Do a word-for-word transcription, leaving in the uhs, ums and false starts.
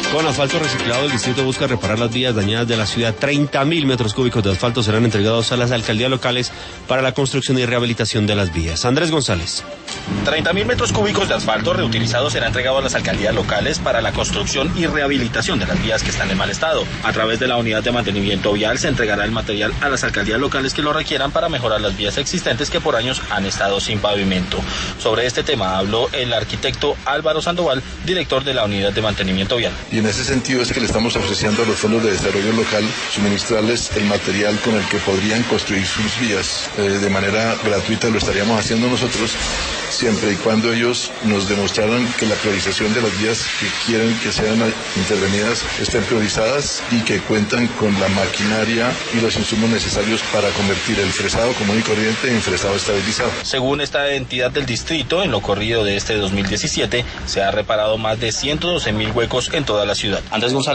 Con asfalto reciclado, el distrito busca reparar las vías dañadas de la ciudad. treinta mil metros cúbicos de asfalto serán entregados a las alcaldías locales para la construcción y rehabilitación de las vías. Andrés González. treinta mil metros cúbicos de asfalto reutilizado será entregado a las alcaldías locales para la construcción y rehabilitación de las vías que están en mal estado. A través de la unidad de mantenimiento vial se entregará el material a las alcaldías locales que lo requieran para mejorar las vías existentes que por años han estado sin pavimento. Sobre este tema habló el arquitecto Álvaro Sandoval, director de la unidad de mantenimiento vial. Y en ese sentido es que le estamos ofreciendo a los fondos de desarrollo local suministrarles el material con el que podrían construir sus vías. Eh, de manera gratuita lo estaríamos haciendo nosotros, siempre y cuando ellos nos demostraran que la priorización de las vías que quieren que sean intervenidas estén priorizadas y que cuentan con la maquinaria y los insumos necesarios para convertir el fresado común y corriente en fresado estabilizado. Según esta entidad del distrito, en lo corrido de este dos mil diecisiete se ha reparado más de ciento doce mil huecos en toda la ciudad. Andrés González.